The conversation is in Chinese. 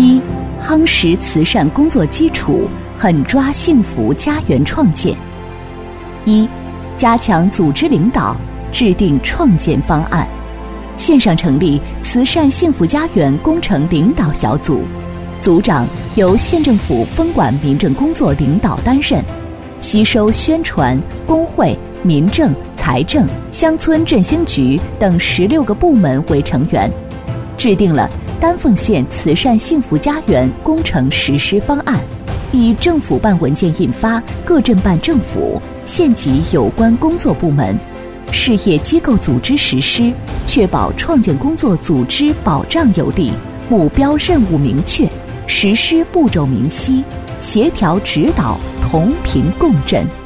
一、夯实慈善工作基础，狠抓幸福家园创建。一、加强组织领导，制定创建方案。线上成立慈善幸福家园工程领导小组，组长由县政府分管民政工作领导担任，吸收宣传、工会、民政、财政、乡村振兴局等16个部门为成员，制定了丹凤县慈善幸福家园工程实施方案，以政府办文件印发各镇办政府、县级有关工作部门、事业机构组织实施，确保创建工作组织保障有力，目标任务明确，实施步骤明晰，协调指导，同频共振。